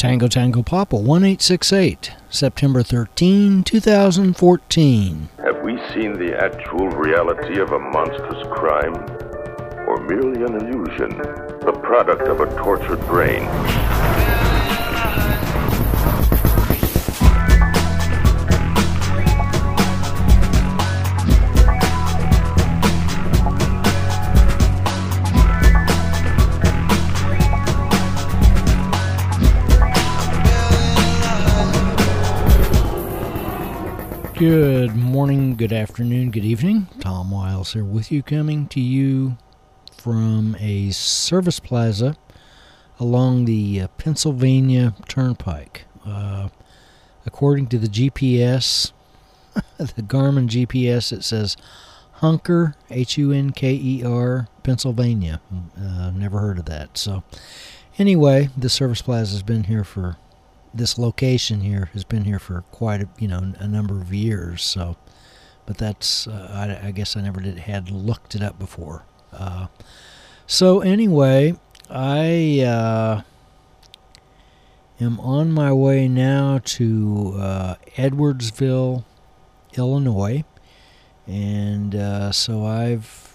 Tango Tango Papa 1868, September 13, 2014. Have we seen the actual reality of a monstrous crime? Or merely an illusion, the product of a tortured brain? Good morning, good afternoon, good evening. Tom Wiles here with you, coming to you from a service plaza along the Pennsylvania Turnpike. According to the GPS, the Garmin GPS, it says Hunker, Hunker, Pennsylvania. Never heard of that. So anyway, the service plaza has been here for this location here has been here for quite a number of years. So, but that's I guess I never had looked it up before. So anyway, I am on my way now to Edwardsville, Illinois, and so I've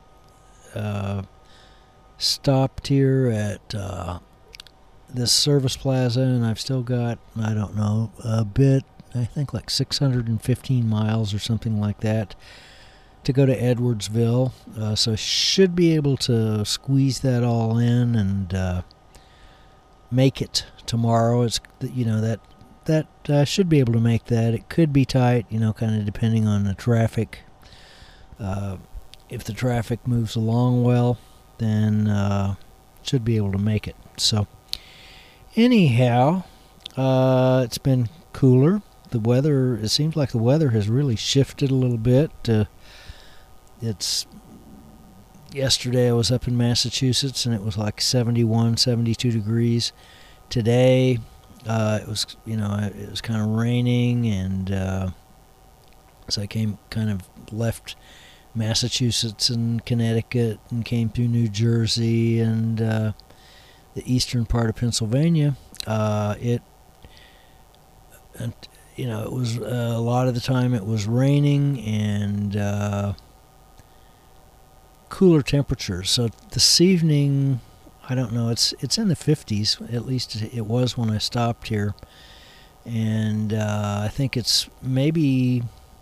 stopped here at this service plaza, and I've still got, I don't know, a bit, I think like 615 miles or something like that to go to Edwardsville. So should be able to squeeze that all in and make it tomorrow. It's, that should be able to make that. It could be tight, kind of depending on the traffic. If the traffic moves along well, then should be able to make it. So anyhow, it's been cooler. The weather, it seems like the weather has really shifted a little bit. Yesterday I was up in Massachusetts and it was like 71, 72 degrees. Today, it was kind of raining, and so I left Massachusetts and Connecticut and came through New Jersey and the eastern part of Pennsylvania. It was a lot of the time it was raining and cooler temperatures. So this evening, I don't know, it's in the 50s, at least it was when I stopped here, and I think it's maybe,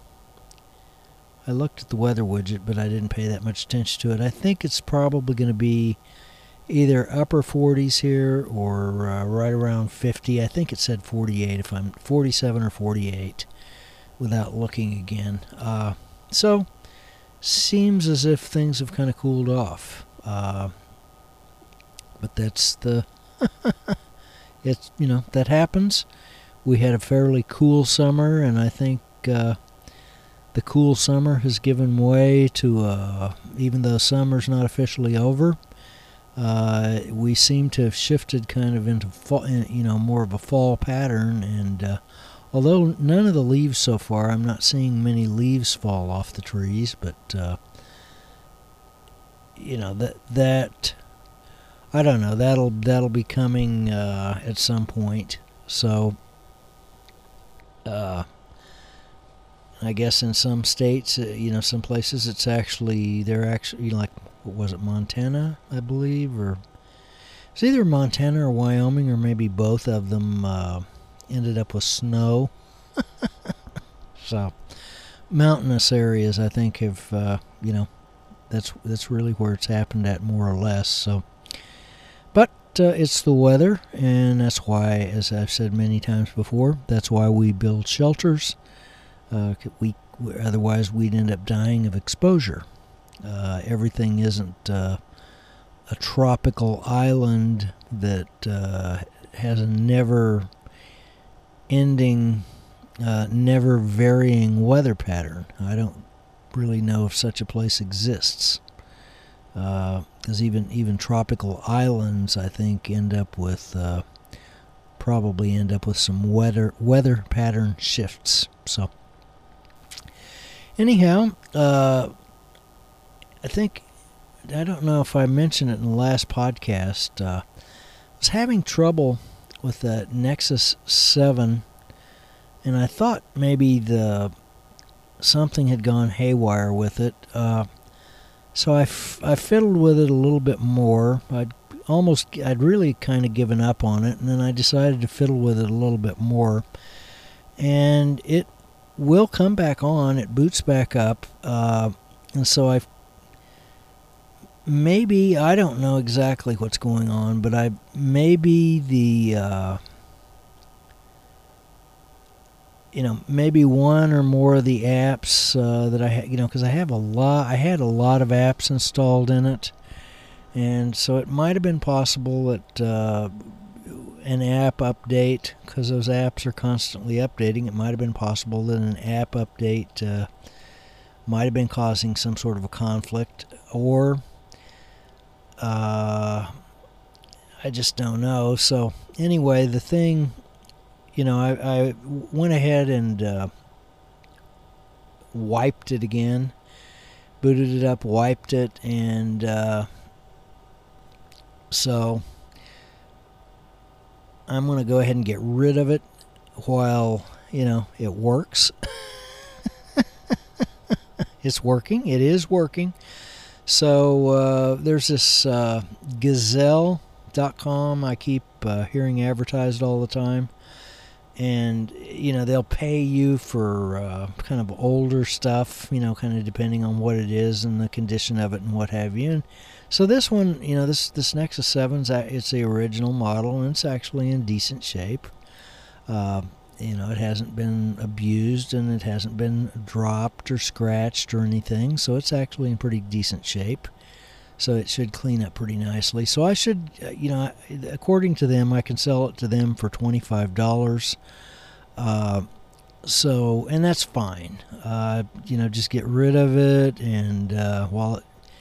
I looked at the weather widget, but I didn't pay that much attention to it. I think it's probably going to be either upper 40s here or right around 50. I think it said 48, if I'm 47 or 48 without looking again. So seems as if things have kind of cooled off. But that's the it's that happens. We had a fairly cool summer, and I think the cool summer has given way to even though summer's not officially over, we seem to have shifted kind of into fall, more of a fall pattern. And although none of the leaves so far, I'm not seeing many leaves fall off the trees, but that I don't know. That'll be coming at some point. So I guess in some states, some places they're actually like, what was it, Montana, I believe, or it's either Montana or Wyoming, or maybe both of them ended up with snow. So mountainous areas, I think, have that's really where it's happened at, more or less. So, but it's the weather, and that's why, as I've said many times before, that's why we build shelters. Otherwise we'd end up dying of exposure. Everything isn't a tropical island that has a never-ending, never-varying weather pattern. I don't really know if such a place exists, because even tropical islands, I think, probably end up with some weather pattern shifts. So anyhow, I don't know if I mentioned it in the last podcast, I was having trouble with the Nexus 7, and I thought maybe something had gone haywire with it. So I fiddled with it a little bit more. I'd really kind of given up on it, and then I decided to fiddle with it a little bit more. And it will come back on. It boots back up. And so I don't know exactly what's going on, but maybe one or more of the apps that I had, because I had a lot of apps installed in it, and so it might have been possible that an app update, because those apps are constantly updating, it might have been possible that an app update might have been causing some sort of a conflict, or I just don't know. So anyway, the thing, I went ahead and wiped it again, booted it up, wiped it, and so I'm going to go ahead and get rid of it while, it works. It's working. It is working. So there's this Gazelle.com I keep hearing advertised all the time. And, they'll pay you for kind of older stuff, kind of depending on what it is and the condition of it and what have you. And so this one, this Nexus 7, it's the original model, and it's actually in decent shape. It hasn't been abused, and it hasn't been dropped or scratched or anything, so it's actually in pretty decent shape. So it should clean up pretty nicely. So I should, according to them, I can sell it to them for $25. And that's fine. Just get rid of it, and while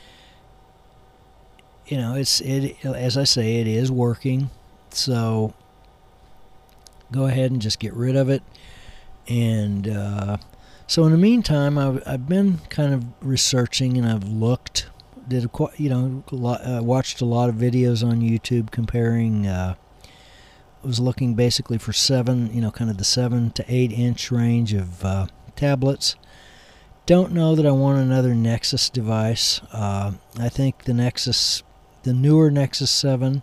as I say, it is working. So go ahead and just get rid of it. And so in the meantime, I've been kind of researching, and I've looked. Watched a lot of videos on YouTube comparing. I was looking basically for kind of the 7 to 8 inch range of tablets. Don't know that I want another Nexus device. I think the newer Nexus 7,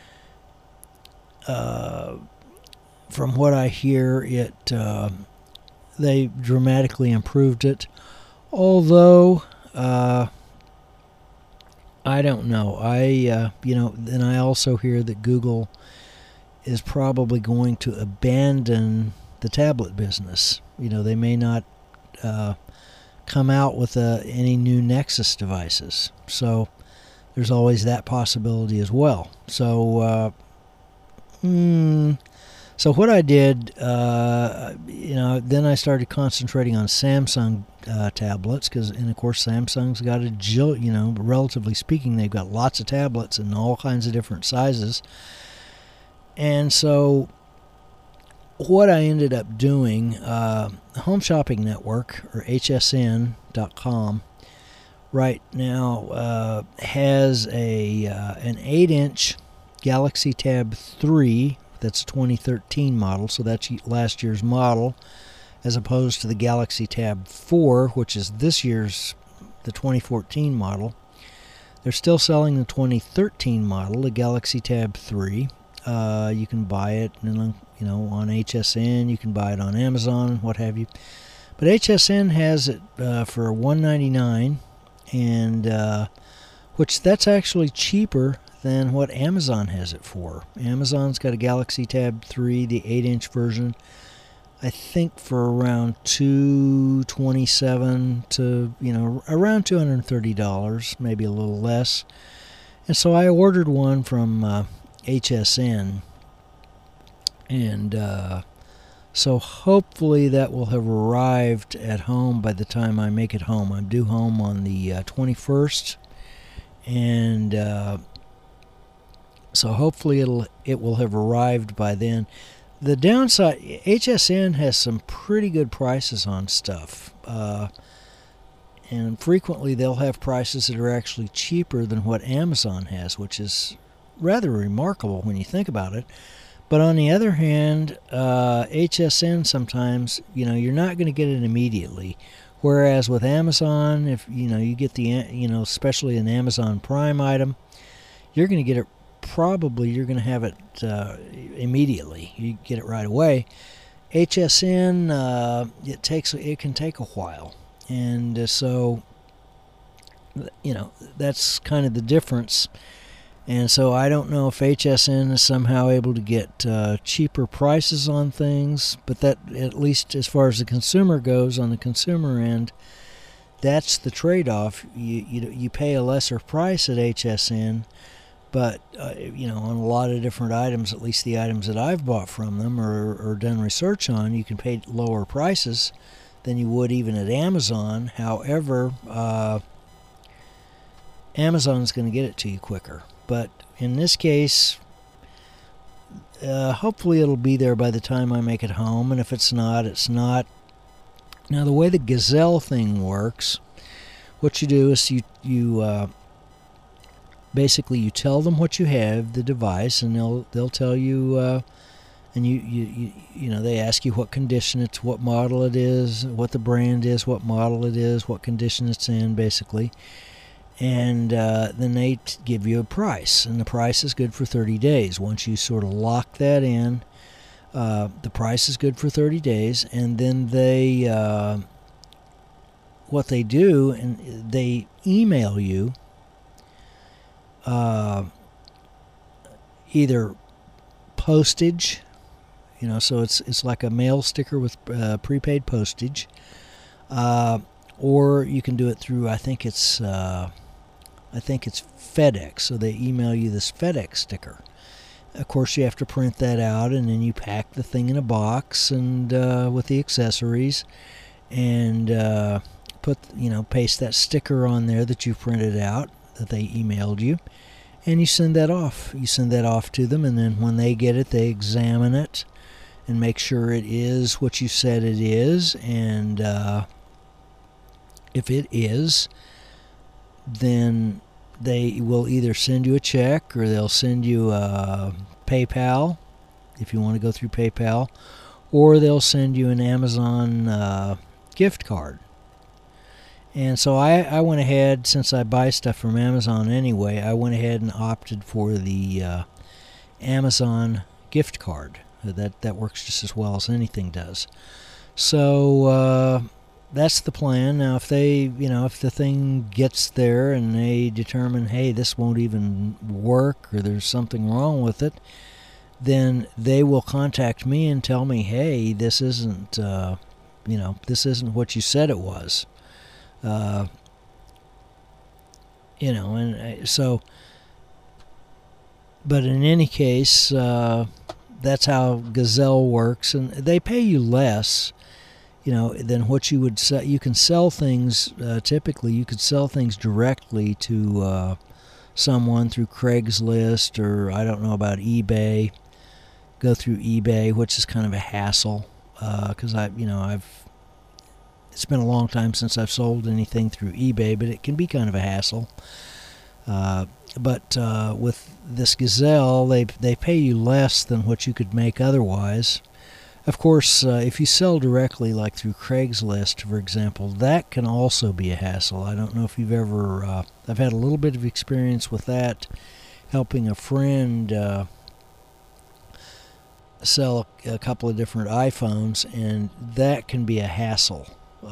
from what I hear, they dramatically improved it. Although, I don't know. Then I also hear that Google is probably going to abandon the tablet business. They may not come out with any new Nexus devices. So there's always that possibility as well. So, so what I did, then I started concentrating on Samsung tablets, and of course Samsung's got relatively speaking, they've got lots of tablets in all kinds of different sizes. And so what I ended up doing, Home Shopping Network, or hsn.com, right now has an 8-inch Galaxy Tab 3. That's a 2013 model, so that's last year's model, as opposed to the Galaxy Tab 4, which is the 2014 model. They're still selling the 2013 model, the Galaxy Tab 3. You can buy it, on HSN. You can buy it on Amazon, what have you. But HSN has it for $199, and which that's actually cheaper than what Amazon has it for. Amazon's got a Galaxy Tab 3, the 8-inch version, I think for around $227 to, around $230, maybe a little less. And so I ordered one from HSN, and so hopefully that will have arrived at home by the time I make it home. I'm due home on the 21st, and so hopefully it will have arrived by then. The downside, HSN has some pretty good prices on stuff, and frequently they'll have prices that are actually cheaper than what Amazon has, which is rather remarkable when you think about it. But on the other hand, HSN sometimes, you're not going to get it immediately. Whereas with Amazon, if you get the, especially an Amazon Prime item, you're going to get it. Probably you're going to have it immediately. You get it right away. HSN, it can take a while, and so that's kind of the difference. And so I don't know if HSN is somehow able to get cheaper prices on things, but that, at least as far as the consumer goes, on the consumer end, that's the trade-off. You pay a lesser price at HSN, but on a lot of different items, at least the items that I've bought from them or done research on, you can pay lower prices than you would even at Amazon. However, Amazon's going to get it to you quicker. But in this case, hopefully it'll be there by the time I make it home. And if it's not, it's not. Now, the way the Gazelle thing works, what you do is you basically you tell them what you have, the device, and they'll tell you, and they ask you what condition it's, what model it is, what the brand is, what model it is, what condition it's in, basically. And then they give you a price, and the price is good for 30 days. Once you sort of lock that in, the price is good for 30 days, and then what they do, and they email you either postage, so it's like a mail sticker with prepaid postage, or you can do it through, I think it's FedEx. So they email you this FedEx sticker. Of course, you have to print that out, and then you pack the thing in a box and with the accessories, and paste that sticker on there that you printed out that they emailed you, and you send that off. You send that off to them, and then when they get it, they examine it and make sure it is what you said it is, and if it is, then they will either send you a check or they'll send you a PayPal if you want to go through PayPal, or they'll send you an Amazon gift card. And so I went ahead, since I buy stuff from Amazon anyway, I went ahead and opted for the Amazon gift card. That works just as well as anything does. So that's the plan. Now, if if the thing gets there and they determine, hey, this won't even work, or there's something wrong with it, then they will contact me and tell me, hey, this isn't what you said it was. So, but in any case, that's how Gazelle works, and they pay you less, than what you would sell. You can sell things, typically you could sell things directly to someone through Craigslist, or I don't know about eBay. Go through eBay, which is kind of a hassle, because it's been a long time since I've sold anything through eBay, but it can be kind of a hassle. But with this Gazelle, they pay you less than what you could make otherwise. Of course, if you sell directly, like through Craigslist, for example, that can also be a hassle. I don't know if you've ever... I've had a little bit of experience with that, helping a friend sell a couple of different iPhones, and that can be a hassle,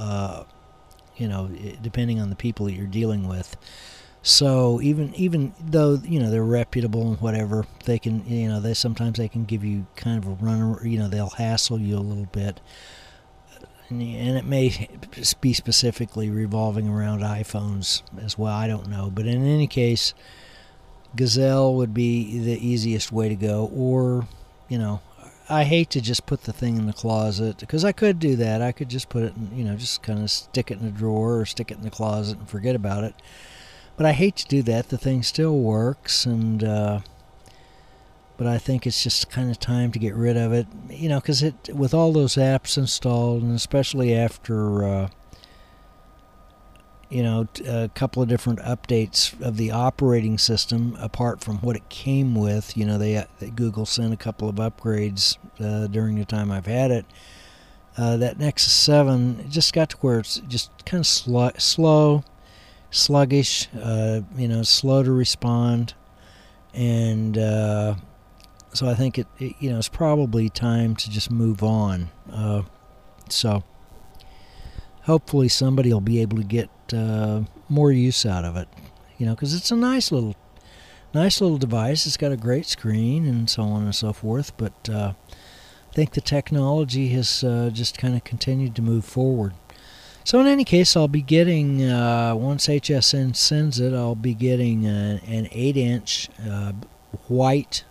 depending on the people that you're dealing with. So even though they're reputable and whatever, they can sometimes they can give you kind of a run. They'll hassle you a little bit, and it may be specifically revolving around iPhones as well. I don't know, but in any case, Gazelle would be the easiest way to go. Or I hate to just put the thing in the closet, because I could do that. I could just put it in, just kind of stick it in a drawer or stick it in the closet and forget about it. But I hate to do that. The thing still works, but I think it's just kind of time to get rid of it, because with all those apps installed, and especially after a couple of different updates of the operating system apart from what it came with. Google sent a couple of upgrades during the time I've had it. That Nexus 7 just got to where it's just kind of slow, sluggish, slow to respond, and so I think it's probably time to just move on. So hopefully somebody will be able to get more use out of it, because it's a nice little device. It's got a great screen and so on and so forth, but I think the technology has just kind of continued to move forward. So in any case, I'll be getting, once HSN sends it, I'll be getting an 8-inch white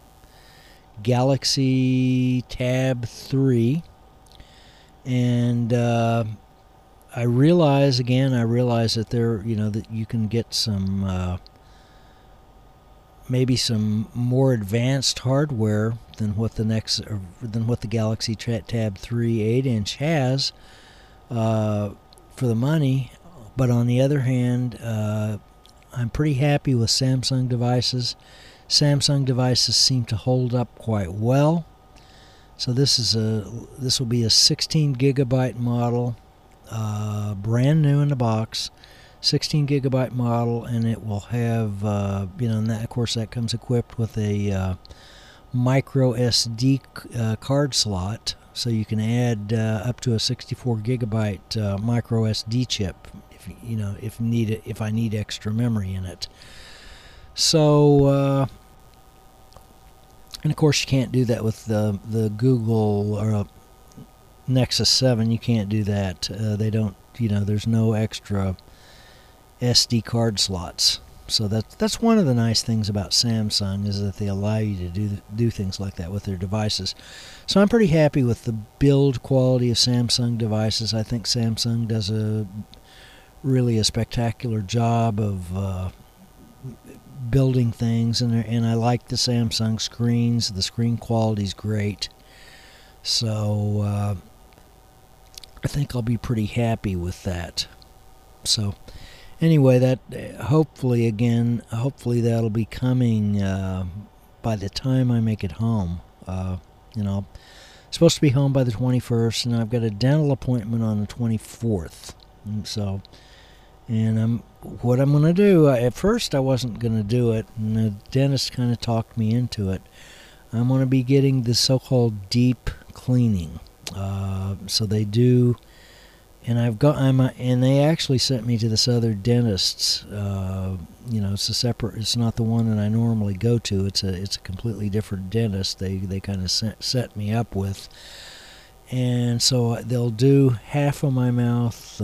Galaxy Tab 3. And I realize that there, that you can get some, maybe some more advanced hardware than what the Galaxy Tab 3 8-inch has for the money. But on the other hand, I'm pretty happy with Samsung devices. Samsung devices seem to hold up quite well. So this will be a 16 gigabyte model, brand new in the box, 16 gigabyte model, and it will have, and that, of course, that comes equipped with a micro SD card slot, so you can add up to a 64 gigabyte micro SD chip if I need extra memory in it. So, and of course you can't do that with the Google or Nexus 7. You can't do that. They don't, there's no extra SD card slots. So that's one of the nice things about Samsung, is that they allow you to do things like that with their devices. So I'm pretty happy with the build quality of Samsung devices. I think Samsung does really a spectacular job of building things, and I like the Samsung screens. The screen quality is great. So I think I'll be pretty happy with that. So anyway, that hopefully that'll be coming by the time I make it home. I'm supposed to be home by the 21st, and I've got a dental appointment on the 24th. What I'm going to do, at first I wasn't going to do it, and the dentist kind of talked me into it. I'm going to be getting the so-called deep cleaning. So they do, and and they actually sent me to this other dentist's. It's a separate. It's not the one that I normally go to. It's a completely different dentist. They kind of set me up with, and so they'll do half of my mouth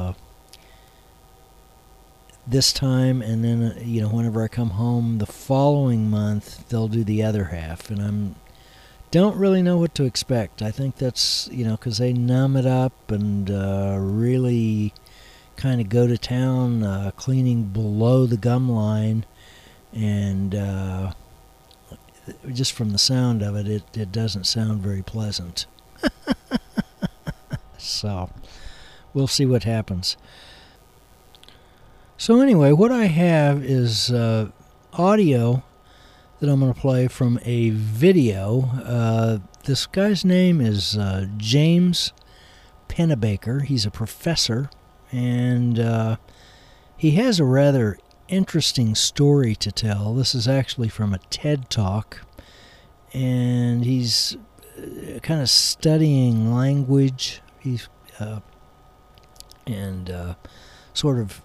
this time, and then whenever I come home the following month, they'll do the other half, and don't really know what to expect. I think that's because they numb it up and really kind of go to town cleaning below the gum line, and just from the sound of it, it doesn't sound very pleasant. So we'll see what happens. So anyway, what I have is audio that I'm going to play from a video. This guy's name is James Pennebaker. He's a professor, and he has a rather interesting story to tell. This is actually from a TED Talk, and he's kind of studying language. He's sort of,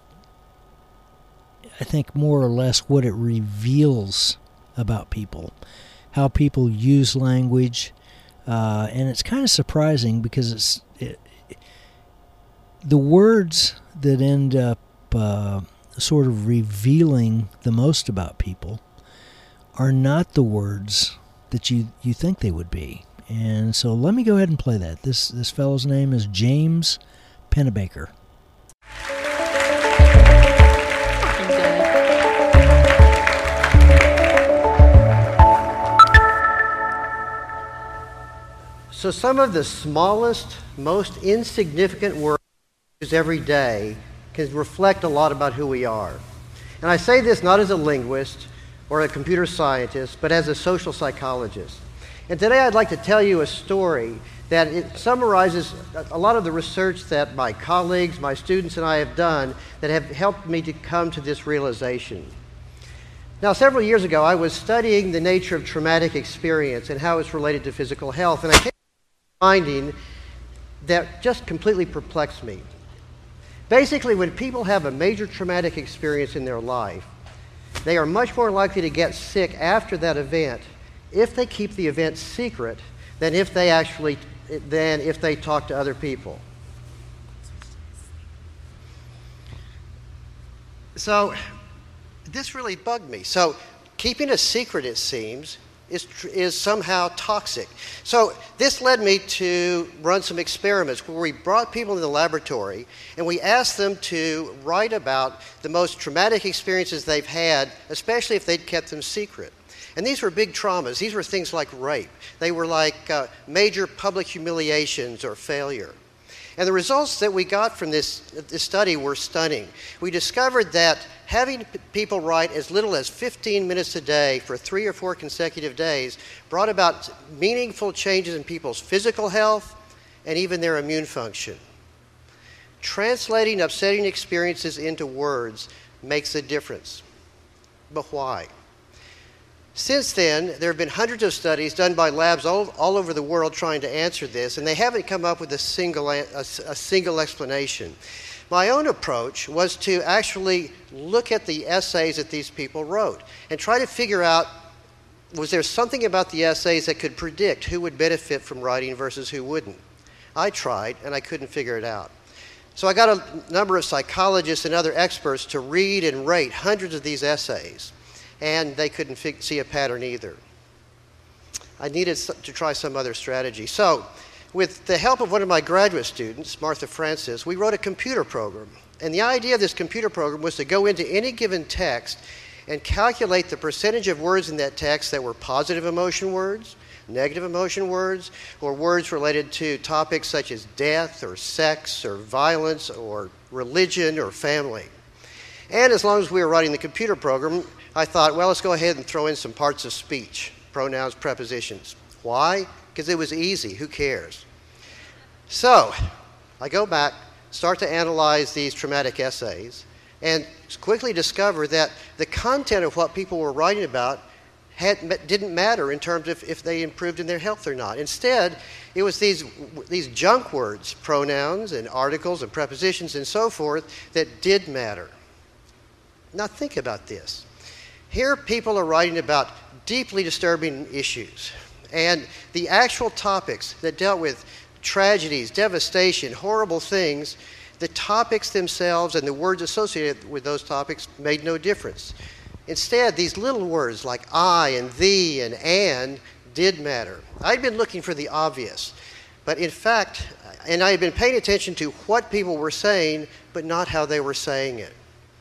I think, more or less what it reveals about people, how people use language, and it's kind of surprising because the words that end up sort of revealing the most about people are not the words that you think they would be. And so let me go ahead and play that. This fellow's name is James Pennebaker. So some of the smallest, most insignificant words we use every day can reflect a lot about who we are. And I say this not as a linguist or a computer scientist, but as a social psychologist. And today I'd like to tell you a story that it summarizes a lot of the research that my colleagues, my students, and I have done that have helped me to come to this realization. Now, several years ago, I was studying the nature of traumatic experience and how it's related to physical health, and I came to a finding that just completely perplexed me. Basically, when people have a major traumatic experience in their life, they are much more likely to get sick after that event if they keep the event secret than if they talk to other people. So this really bugged me. So keeping a secret, it seems, is somehow toxic. So this led me to run some experiments where we brought people in the laboratory and we asked them to write about the most traumatic experiences they've had, especially if they'd kept them secret. And these were big traumas. These were things like rape. They were like major public humiliations or failure. And the results that we got from this study were stunning. We discovered that having people write as little as 15 minutes a day for 3 or 4 consecutive days brought about meaningful changes in people's physical health and even their immune function. Translating upsetting experiences into words makes a difference. But why? Since then, there have been hundreds of studies done by labs all over the world trying to answer this, and they haven't come up with a single explanation. My own approach was to actually look at the essays that these people wrote and try to figure out, was there something about the essays that could predict who would benefit from writing versus who wouldn't? I tried, and I couldn't figure it out. So I got a number of psychologists and other experts to read and rate hundreds of these essays, and they couldn't see a pattern either. I needed to try some other strategy. So, with the help of one of my graduate students, Martha Francis, we wrote a computer program. And the idea of this computer program was to go into any given text and calculate the percentage of words in that text that were positive emotion words, negative emotion words, or words related to topics such as death or sex or violence or religion or family. And as long as we were writing the computer program, I thought, well, let's go ahead and throw in some parts of speech, pronouns, prepositions. Why? Because it was easy. Who cares? So I go back, start to analyze these traumatic essays, and quickly discover that the content of what people were writing about didn't matter in terms of if they improved in their health or not. Instead, it was these junk words, pronouns and articles and prepositions and so forth, that did matter. Now think about this. Here people are writing about deeply disturbing issues, and the actual topics that dealt with tragedies, devastation, horrible things, the topics themselves and the words associated with those topics made no difference. Instead, these little words like I and thee and did matter. I'd been looking for the obvious, but in fact, and I had been paying attention to what people were saying, but not how they were saying it.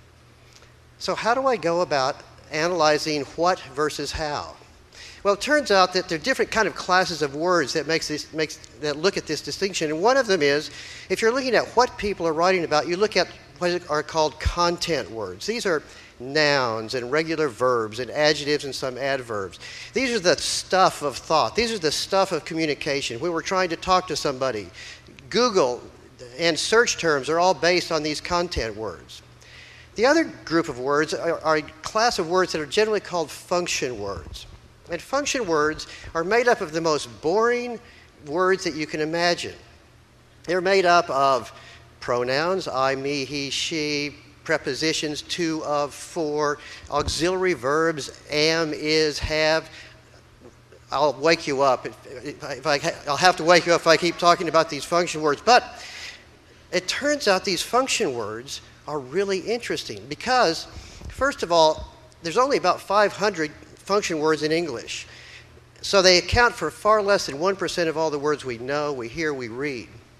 So how do I go about analyzing what versus how? Well, it turns out that there are different kind of classes of words that that look at this distinction. And one of them is, if you're looking at what people are writing about, you look at what are called content words. These are nouns and regular verbs and adjectives and some adverbs. These are the stuff of thought. These are the stuff of communication. When we're trying to talk to somebody, Google and search terms are all based on these content words. The other group of words are a class of words that are generally called function words. And function words are made up of the most boring words that you can imagine. They're made up of pronouns, I, me, he, she, prepositions, to, of, for, auxiliary verbs, am, is, have. I'll wake you up. I'll have to wake you up if I keep talking about these function words. But it turns out these function words are really interesting because, first of all, there's only about 500 function words in English. So they account for far less than 1% of all the words we know, we hear, we read.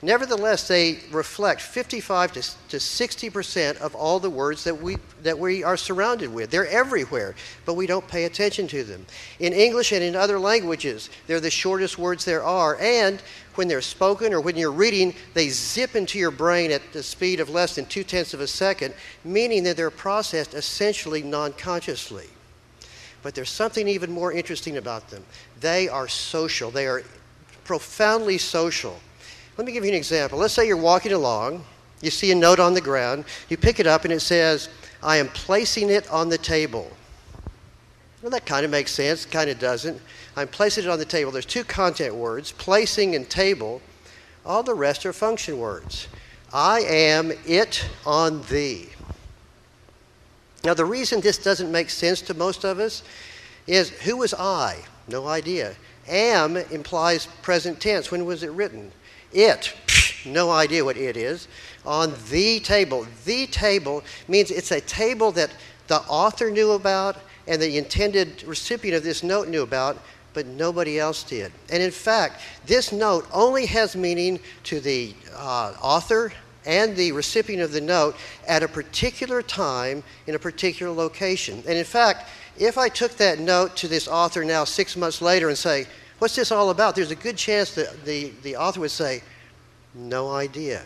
Nevertheless, they reflect 55 to 60% of all the words that we are surrounded with. They're everywhere, but we don't pay attention to them. In English and in other languages, they're the shortest words there are, and when they're spoken or when you're reading, they zip into your brain at the speed of less than 0.2 of a second, meaning that they're processed essentially non-consciously. But there's something even more interesting about them. They are social. They are profoundly social. Let me give you an example. Let's say you're walking along, you see a note on the ground, you pick it up and it says, "I am placing it on the table." Well, that kind of makes sense, kind of doesn't. I'm placing it on the table. There's two content words, placing and table. All the rest are function words. I am it on thee. Now, the reason this doesn't make sense to most of us is, who was I? No idea. Am implies present tense. When was it written? It, no idea what it is. On the table. The table means it's a table that the author knew about and the intended recipient of this note knew about, but nobody else did. And in fact, this note only has meaning to the author and the recipient of the note at a particular time in a particular location. And in fact, if I took that note to this author now 6 months later and say, "What's this all about?" there's a good chance that the author would say, "No idea."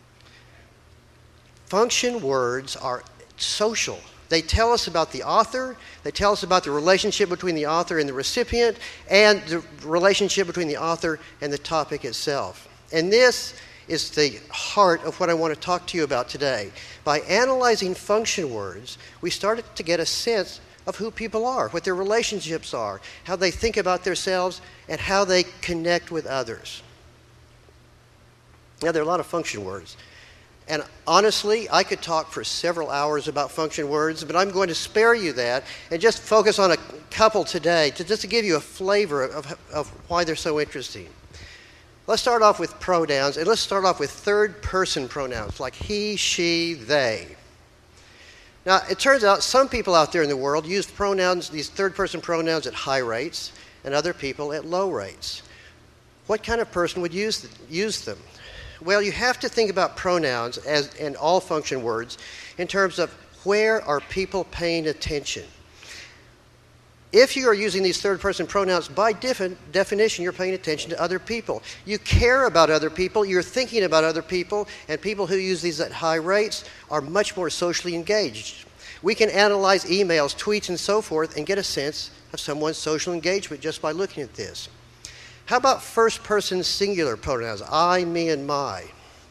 Function words are social. They tell us about the author, they tell us about the relationship between the author and the recipient, and the relationship between the author and the topic itself. And this is the heart of what I want to talk to you about today. By analyzing function words, we started to get a sense of who people are, what their relationships are, how they think about themselves, and how they connect with others. Now, there are a lot of function words. And honestly, I could talk for several hours about function words, but I'm going to spare you that and just focus on a couple today just to give you a flavor of why they're so interesting. Let's start off with pronouns, and let's start off with third-person pronouns like he, she, they. Now, it turns out some people out there in the world use pronouns, these third-person pronouns, at high rates, and other people at low rates. What kind of person would use them? Well, you have to think about pronouns and all function words in terms of where are people paying attention. If you are using these third-person pronouns, by definition, you're paying attention to other people. You care about other people, you're thinking about other people, and people who use these at high rates are much more socially engaged. We can analyze emails, tweets, and so forth and get a sense of someone's social engagement just by looking at this. How about first-person singular pronouns, I, me, and my?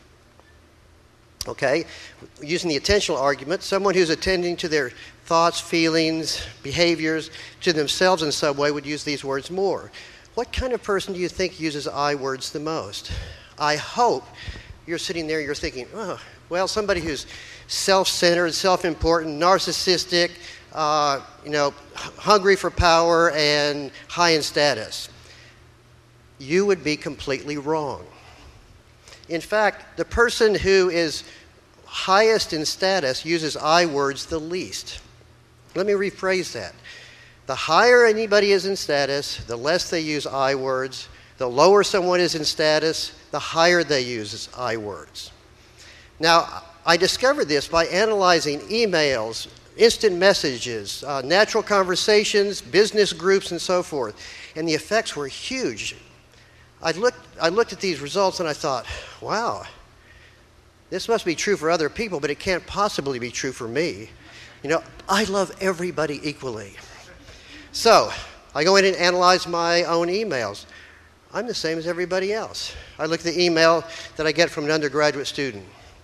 Okay, using the attentional argument, someone who's attending to their thoughts, feelings, behaviors to themselves in some way would use these words more. What kind of person do you think uses I words the most? I hope you're sitting there, you're thinking, oh, well, somebody who's self-centered, self-important, narcissistic, hungry for power, and high in status. You would be completely wrong. In fact, the person who is highest in status uses I words the least. Let me rephrase that. The higher anybody is in status, the less they use I words. The lower someone is in status, the higher they use I words. Now, I discovered this by analyzing emails, instant messages, natural conversations, business groups, and so forth. And the effects were huge. I looked at these results and I thought, wow, this must be true for other people, but it can't possibly be true for me. I love everybody equally. So I go in and analyze my own emails. I'm the same as everybody else. I look at the email that I get from an undergraduate student.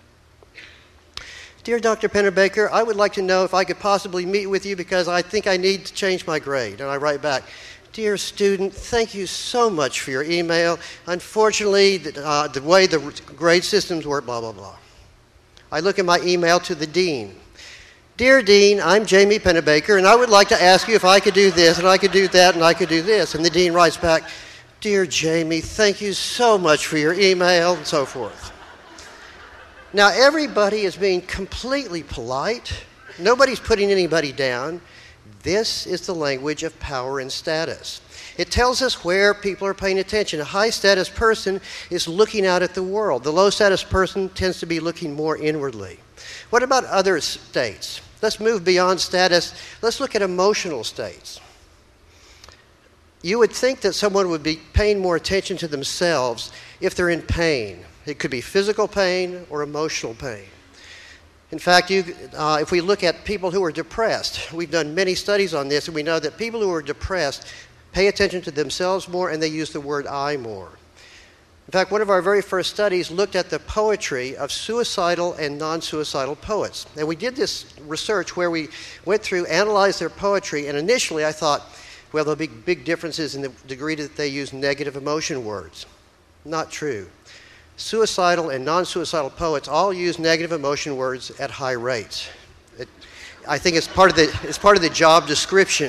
Dear Dr. Pennebaker, I would like to know if I could possibly meet with you because I think I need to change my grade. And I write back, Dear student, thank you so much for your email. Unfortunately, the way the grade systems work, blah, blah, blah. I look at my email to the dean. Dear Dean, I'm Jamie Pennebaker, and I would like to ask you if I could do this, and I could do that, and I could do this. And the dean writes back, Dear Jamie, thank you so much for your email, and so forth. Now, everybody is being completely polite. Nobody's putting anybody down. This is the language of power and status. It tells us where people are paying attention. A high-status person is looking out at the world. The low-status person tends to be looking more inwardly. What about other states? Let's move beyond status. Let's look at emotional states. You would think that someone would be paying more attention to themselves if they're in pain. It could be physical pain or emotional pain. In fact, if we look at people who are depressed, we've done many studies on this, and we know that people who are depressed pay attention to themselves more, and they use the word I more. In fact, one of our very first studies looked at the poetry of suicidal and non-suicidal poets. And we did this research where we went through, analyzed their poetry, and initially I thought, well, there'll be big differences in the degree that they use negative emotion words. Not true. Suicidal and non-suicidal poets all use negative emotion words at high rates. I think it's part of the job description.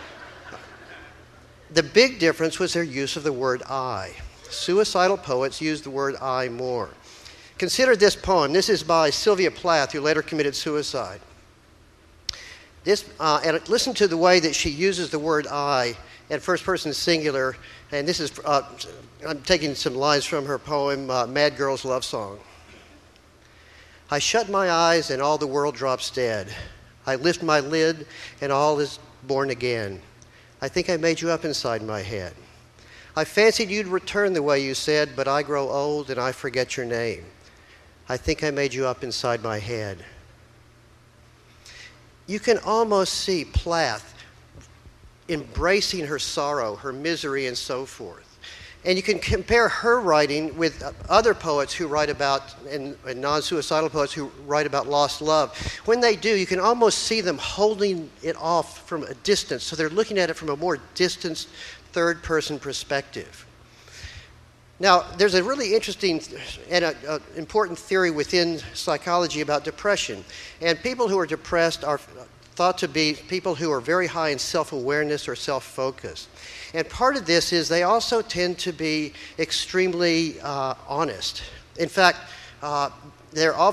The big difference was their use of the word I. Suicidal poets use the word I more. Consider this poem. This is by Sylvia Plath, who later committed suicide. And listen to the way that she uses the word I at first person singular. And this is, I'm taking some lines from her poem, Mad Girl's Love Song. I shut my eyes and all the world drops dead. I lift my lid and all is born again. I think I made you up inside my head. I fancied you'd return the way you said, but I grow old and I forget your name. I think I made you up inside my head. You can almost see Plath embracing her sorrow, her misery, and so forth. And you can compare her writing with other poets who write about, and non-suicidal poets who write about lost love. When they do, you can almost see them holding it off from a distance. So they're looking at it from a more distanced, third-person perspective. Now, there's a really interesting and important theory within psychology about depression. And people who are depressed are thought to be people who are very high in self-awareness or self-focus. And part of this is they also tend to be extremely honest. In fact, there are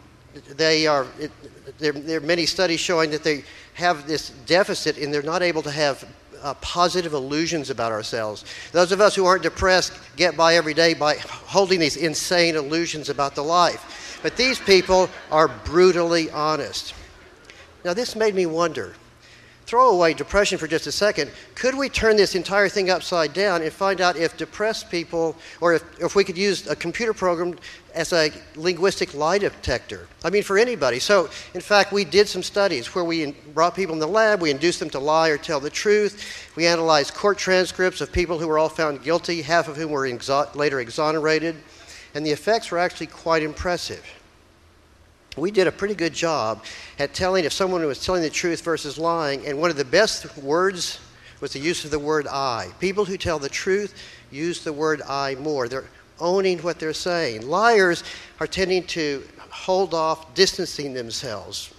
many studies showing that they have this deficit and they're not able to have positive illusions about ourselves. Those of us who aren't depressed get by every day by holding these insane illusions about the life. But these people are brutally honest. Now this made me wonder, throw away depression for just a second, could we turn this entire thing upside down and find out if depressed people, or if we could use a computer program as a linguistic lie detector? I mean, for anybody. So, in fact, we did some studies where we brought people in the lab, we induced them to lie or tell the truth. We analyzed court transcripts of people who were all found guilty, half of whom were later exonerated, and the effects were actually quite impressive. We did a pretty good job at telling if someone was telling the truth versus lying, and one of the best words was the use of the word I. People who tell the truth use the word I more. They're owning what they're saying. Liars are tending to hold off, distancing themselves.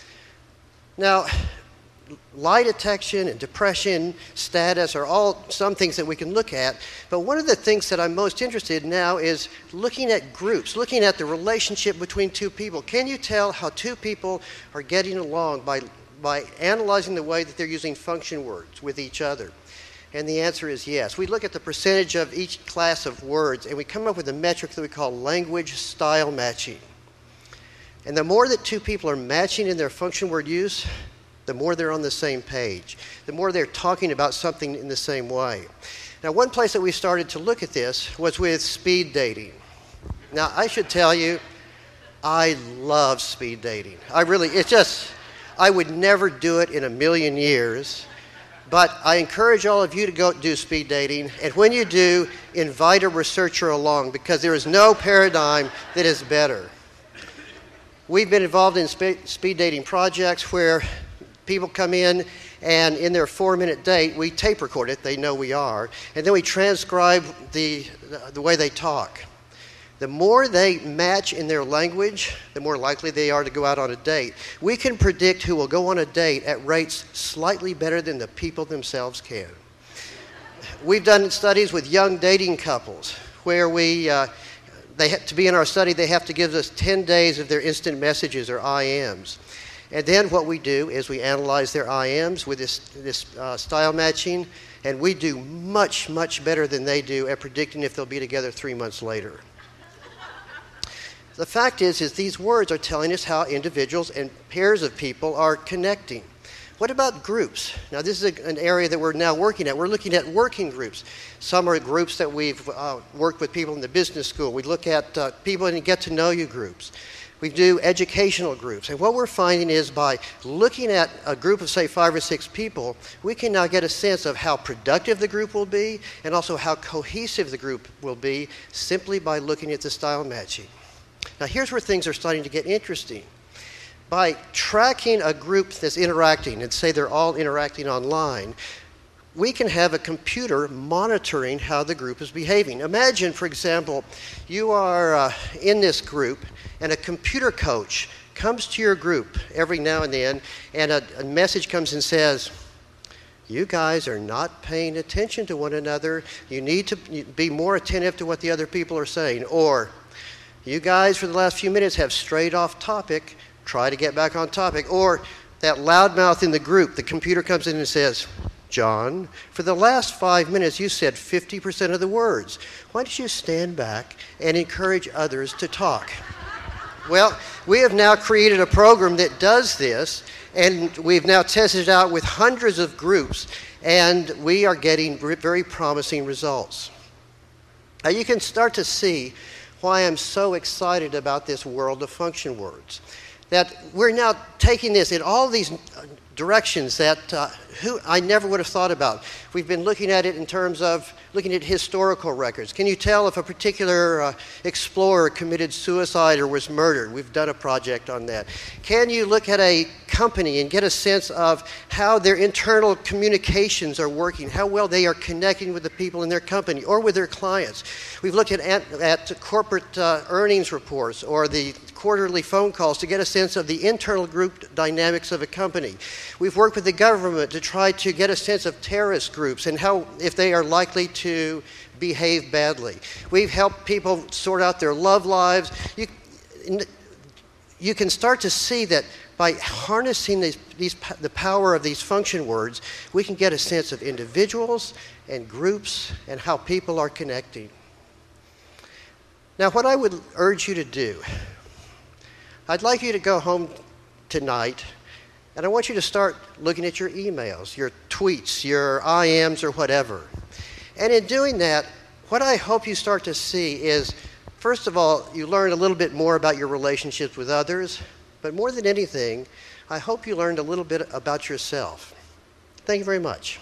Now, lie detection and depression status are all some things that we can look at, but one of the things that I'm most interested in now is looking at groups, looking at the relationship between two people. Can you tell how two people are getting along by analyzing the way that they're using function words with each other? And the answer is yes. We look at the percentage of each class of words, and we come up with a metric that we call language style matching. And the more that two people are matching in their function word use, the more they're on the same page, the more they're talking about something in the same way. Now, one place that we started to look at this was with speed dating. Now, I should tell you, I love speed dating. I would never do it in a million years, but I encourage all of you to go do speed dating, and when you do, invite a researcher along, because there is no paradigm that is better. We've been involved in speed dating projects where people come in, and in their 4-minute date, we tape record it, they know we are, and then we transcribe the way they talk. The more they match in their language, the more likely they are to go out on a date. We can predict who will go on a date at rates slightly better than the people themselves can. We've done studies with young dating couples where to be in our study, they have to give us 10 days of their instant messages or IMs. And then what we do is we analyze their IMs with this style matching, and we do much, much better than they do at predicting if they'll be together 3 months later. The fact is these words are telling us how individuals and pairs of people are connecting. What about groups? Now, this is an area that we're now working at. We're looking at working groups. Some are groups that we've worked with people in the business school. We look at people in get-to-know-you groups. We do educational groups. And what we're finding is by looking at a group of, say, 5 or 6 people, we can now get a sense of how productive the group will be and also how cohesive the group will be simply by looking at the style matching. Now, here's where things are starting to get interesting. By tracking a group that's interacting, and say they're all interacting online, we can have a computer monitoring how the group is behaving. Imagine, for example, you are in this group, and a computer coach comes to your group every now and then, and a message comes and says, "You guys are not paying attention to one another. You need to be more attentive to what the other people are saying." Or, "You guys, for the last few minutes, have strayed off topic. Try to get back on topic." Or that loudmouth in the group, the computer comes in and says, "John, for the last 5 minutes you said 50% of the words. Why don't you stand back and encourage others to talk?" Well, we have now created a program that does this, and we've now tested it out with hundreds of groups, and we are getting very promising results. Now, you can start to see why I'm so excited about this world of function words. That we're now taking this in all these directions that I never would have thought about. We've been looking at it in terms of looking at historical records. Can you tell if a particular explorer committed suicide or was murdered? We've done a project on that. Can you look at a company and get a sense of how their internal communications are working, how well they are connecting with the people in their company or with their clients? We've looked at corporate earnings reports or the quarterly phone calls to get a sense of the internal group dynamics of a company. We've worked with the government to try to get a sense of terrorist groups and how, if they are likely to behave badly. We've helped people sort out their love lives. You can start to see that by harnessing the power of these function words, we can get a sense of individuals and groups and how people are connecting. Now, what I would urge you to do, I'd like you to go home tonight, and I want you to start looking at your emails, your tweets, your IMs, or whatever. And in doing that, what I hope you start to see is, first of all, you learn a little bit more about your relationships with others, but more than anything, I hope you learned a little bit about yourself. Thank you very much.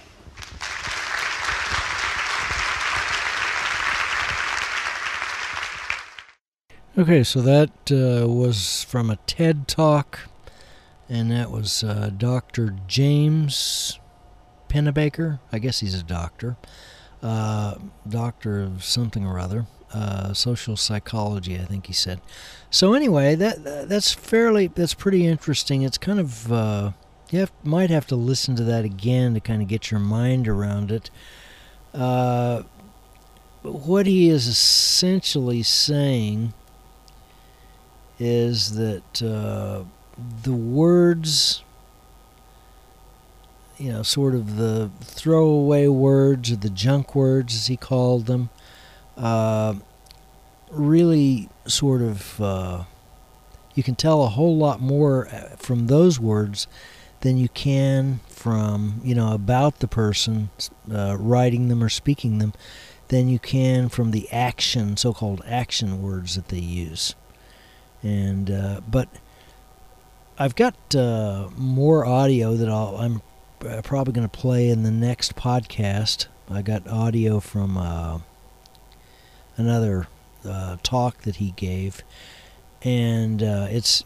Okay, so that was from a TED Talk, and that was Dr. James Pennebaker. I guess he's a doctor. Doctor of something or other. Social psychology, I think he said. So anyway, that's pretty interesting. It's kind of might have to listen to that again to kind of get your mind around it. What he is essentially saying is that the words, sort of the throwaway words or the junk words, as he called them, really sort of, you can tell a whole lot more from those words than you can from, about the person, writing them or speaking them, than you can from the so-called action words that they use. And but I've got more audio that I'm probably going to play in the next podcast. I got audio from another talk that he gave, and it's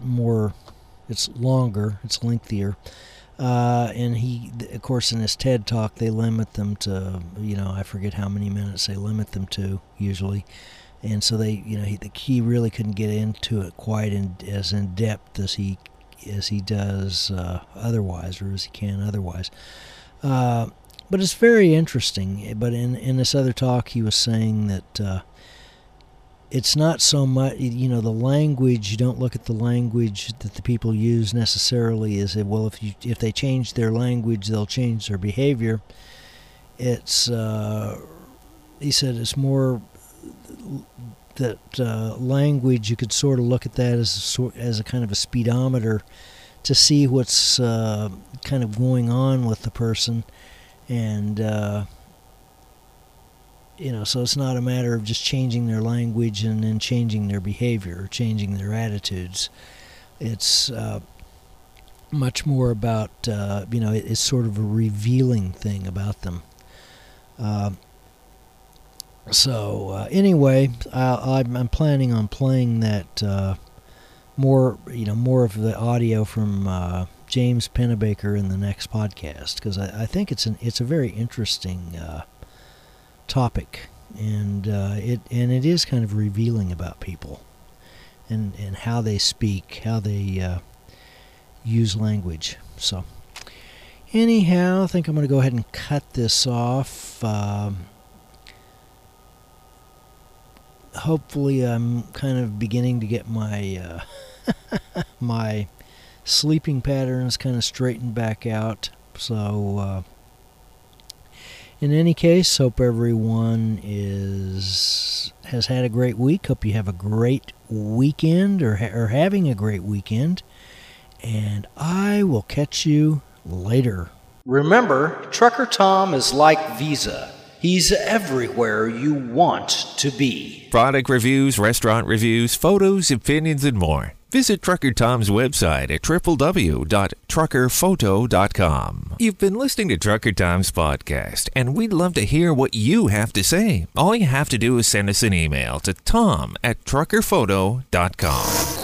longer, it's lengthier, and he, of course, in his TED Talk, they limit them to, I forget how many minutes they limit them to usually. And so he really couldn't get into it quite as in depth as he does otherwise, or as he can otherwise. But it's very interesting. But in this other talk, he was saying that it's not so much, the language. You don't look at the language that the people use necessarily as if they change their language, they'll change their behavior. It's he said it's more that language. You could sort of look at that as a kind of a speedometer to see what's kind of going on with the person, and so it's not a matter of just changing their language and then changing their behavior or changing their attitudes. It's much more about, it's sort of a revealing thing about them. Anyway, I'm planning on playing that more of the audio from James Pennebaker in the next podcast, because I think it's a very interesting topic, and it is kind of revealing about people and how they speak, how they use language. So anyhow, I think I'm going to go ahead and cut this off. Hopefully I'm kind of beginning to get my my sleeping patterns kind of straightened back out. So in any case, hope everyone has had a great week. Hope you have a great weekend or having a great weekend. And I will catch you later. Remember, Trucker Tom is like Visa. He's everywhere you want to be. Product reviews, restaurant reviews, photos, opinions, and more. Visit Trucker Tom's website at www.truckerphoto.com. You've been listening to Trucker Tom's podcast, and we'd love to hear what you have to say. All you have to do is send us an email to tom@truckerphoto.com.